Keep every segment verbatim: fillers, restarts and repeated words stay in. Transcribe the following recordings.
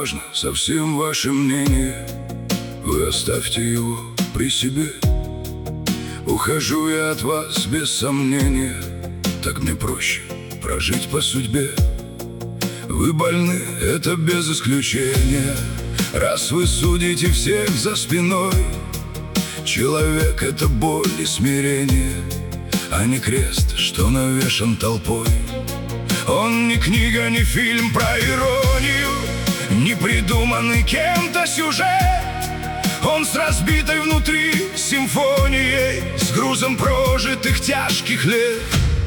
важно совсем ваше мнение, вы оставьте его при себе. Ухожу я от вас без сомнения, так мне проще прожить по судьбе. Вы больны, это без исключения, раз вы судите всех за спиной. Человек — это боль и смирение, а не крест, что навешан толпой. Он не книга, не фильм про иронию, не придуманный кем-то сюжет. Он с разбитой внутри симфонией, с грузом прожитых тяжких лет.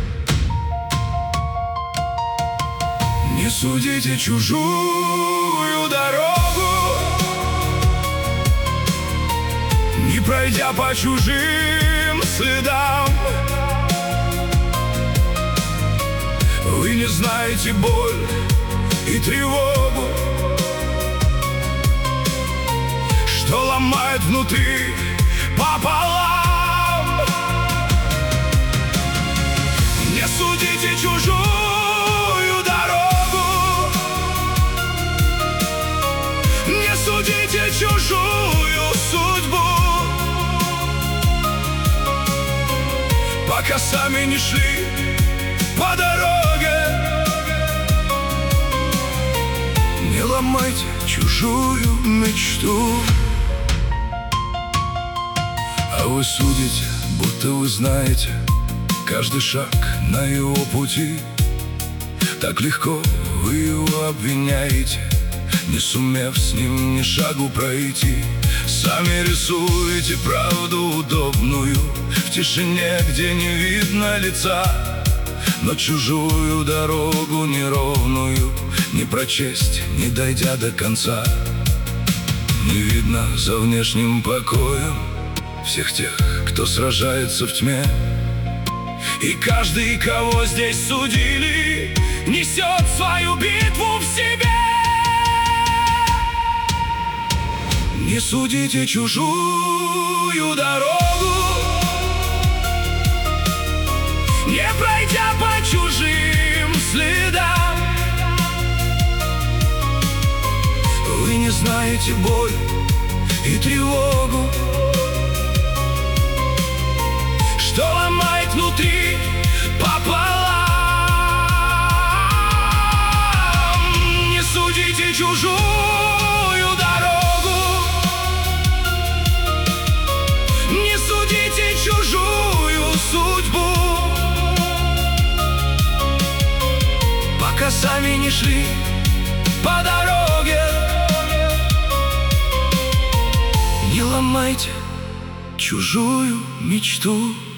Не судите чужую дорогу, не пройдя по чужим следам. Вы не знаете боль и тревогу, что ломает внутри пополам. Не судите чужую дорогу, не судите чужую судьбу, пока сами не шли по дороге. Не ломайте чужую мечту. А вы судите, будто вы знаете каждый шаг на его пути. Так легко вы его обвиняете, не сумев с ним ни шагу пройти. Сами рисуете правду удобную в тишине, где не видно лица. Но чужую дорогу неровную не прочесть, не дойдя до конца. Не видно за внешним покоем всех тех, кто сражается в тьме. И каждый, кого здесь судили, несет свою битву в себе. Не судите чужую дорогу, не пройдя по чужим следам. Вы не знаете боль и тревогу, что ломает внутри пополам. Не судите чужую дорогу, не судите чужую судьбу, пока сами не шли по дороге. Не ломайте чужую мечту.